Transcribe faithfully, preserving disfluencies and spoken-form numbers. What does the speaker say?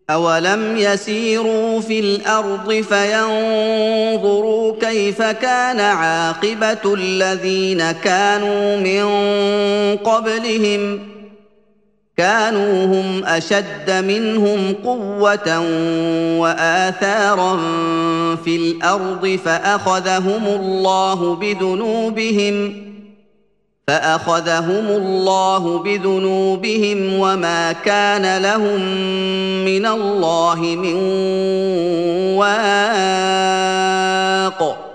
أَوَلَمْ يَسِيرُوا فِي الْأَرْضِ فَيَنظُرُوا كَيْفَ كَانَ عَاقِبَةُ الَّذِينَ كَانُوا مِن قَبْلِهِمْ ۚ كَانُوا هُمْ أَشَدَّ مِنْهُمْ قُوَّةً وَآثَارًا فِي الْأَرْضِ فَأَخَذَهُمُ اللَّهُ بِذُنُوبِهِمْ فَأَخَذَهُمُ اللَّهُ بِذُنُوبِهِمْ وَمَا كَانَ لَهُم مِّنَ اللَّهِ مِن وَاقٍ